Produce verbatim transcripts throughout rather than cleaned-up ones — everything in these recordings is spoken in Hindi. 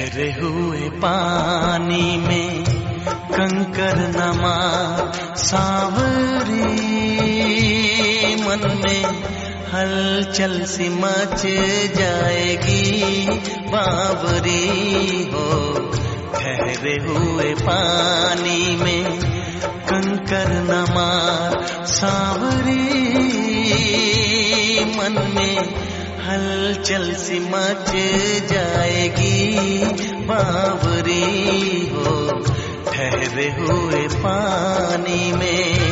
ठहरे हुए पानी में कंकर नमा सांवरी, मन में हलचल सी मच जाएगी बावरी हो। ठहरे हुए पानी में कंकर नमा सांवरी, मन में हलचल सी मच जाएगी बावरी हो। ठहरे हुए पानी में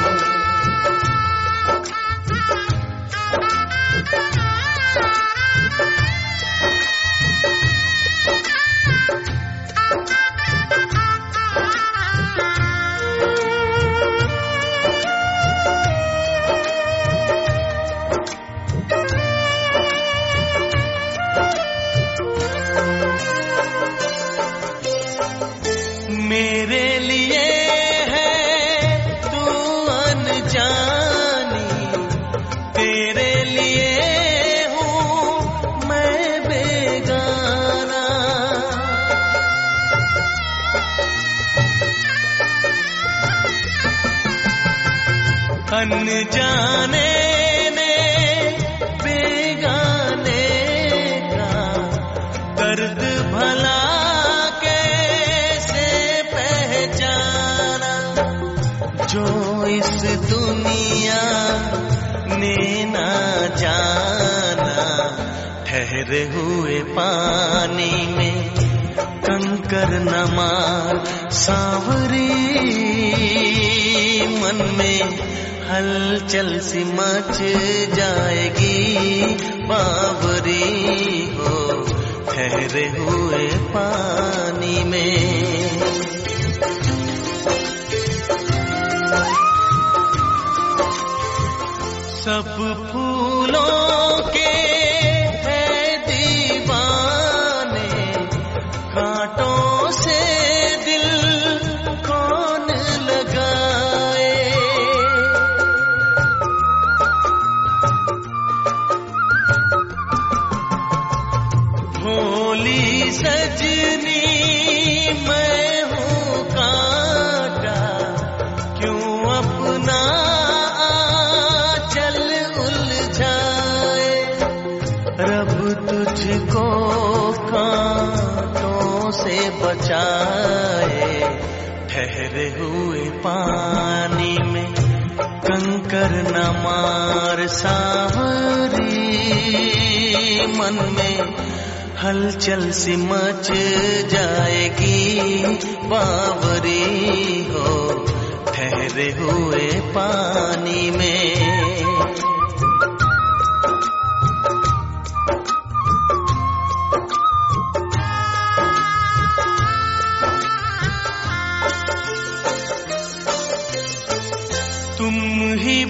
मेरे लिए है तू अनजानी, तेरे लिए हूँ मैं बेगाना। अनजाने ने बेगाने का दर्द भला जो इस दुनिया ने ना जाना। ठहरे हुए पानी में कंकर नमा सांवरी, मन में हलचल सी मच जाएगी बावरी हो। ठहरे हुए पानी में सब फूलों के है दीवाने, कांटों से दिल कौन लगाए। भोली सजनी मैं हूँ कांटा, क्यों अपना रब तुझको कांटों से बचाए। ठहरे हुए पानी में कंकर न मार सांवरी, मन में हलचल सी मच जाएगी बावरी हो। ठहरे हुए पानी में तुम ही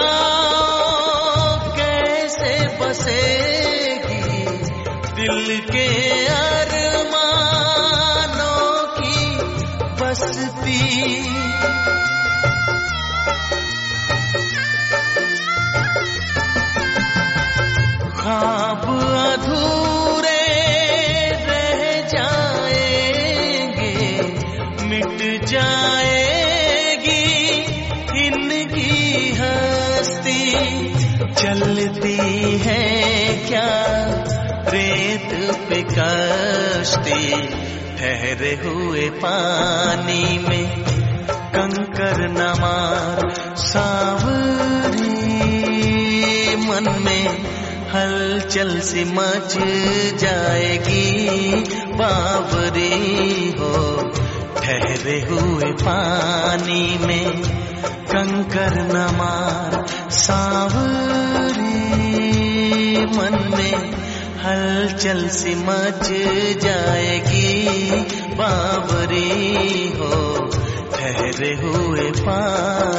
बताओ कैसे बसेगी दिल के अरमानों की बस्ती। ख्वाब अधूरे रह जाएंगे, मिट जाएगी इनकी हस्ती। चलती है क्या रेत पे कश्ती, ठहरे हुए पानी में कंकर न मार सांवरी, मन में हलचल सी मच जाएगी बावरी हो। ठहरे हुए पानी में कंकर न मार सांवरी, मन में हलचल सी मच जाएगी बावरी हो। ठहरे हुए पानी